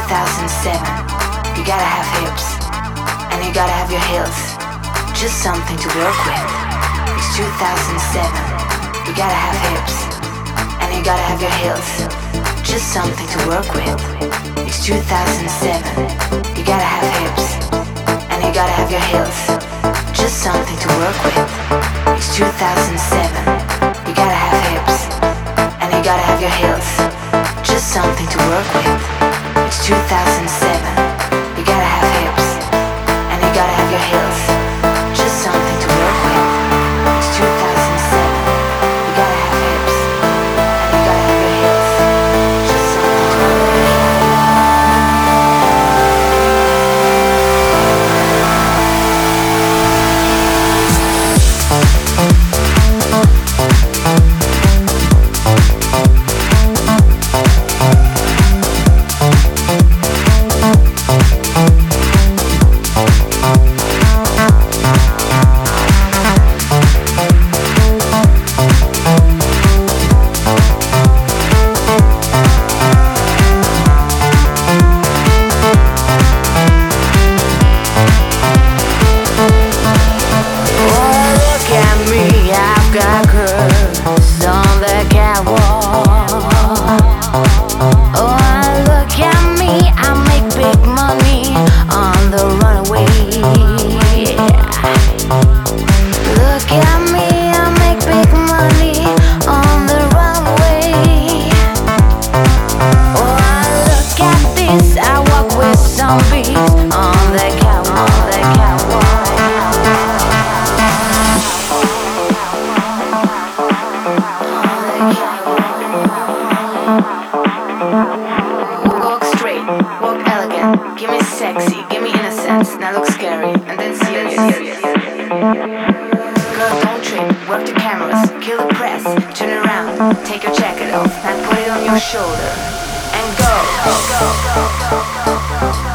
2007. You gotta have hips, and you gotta have your heels. Just something to work with. It's 2007. You gotta have hips, and you gotta have your heels. Just something to work with. It's 2007. You gotta have hips, and you gotta have your heels. Just something to work with. It's 2007. You gotta have hips, and you gotta have your heels. Just something to work with. It's 2007. You gotta have hips, and you gotta have your heels. Just something to work with. It's 2007. You gotta have hips, and you gotta have your heels. Just something to work with. Walk straight, walk elegant. Give me sexy, give me innocence. Now look scary, and then serious. Girl, don't trip, work the cameras, kill the press. Turn around, take your jacket off, now put it on your shoulder, and go.